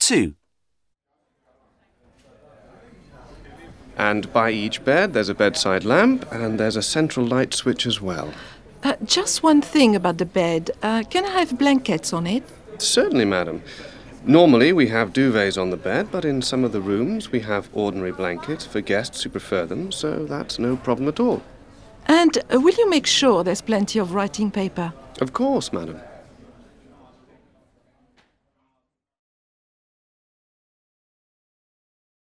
2. And by each bed there's a bedside lamp and there's a central light switch as well. Just one thing about the bed. Can I have blankets on it? Certainly, madam. Normally we have duvets on the bed, but in some of the rooms we have ordinary blankets for guests who prefer them, so that's no problem at all. And will you make sure there's plenty of writing paper? Of course, madam.